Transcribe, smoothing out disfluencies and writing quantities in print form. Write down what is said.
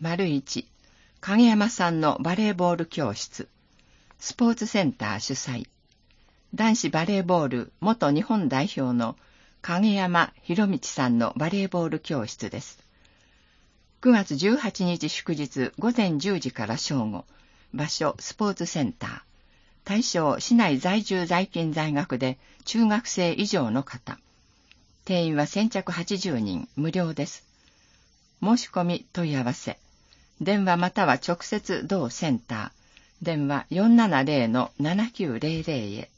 1、影山さんのバレーボール教室、スポーツセンター主催、男子バレーボール元日本代表の影山博道さんのバレーボール教室です。9月18日祝日午前10時から正午、場所スポーツセンター、対象市内在住在勤在学で中学生以上の方、定員は先着80人、無料です。申し込み問い合わせ、電話または直接同センター、電話470-7900へ。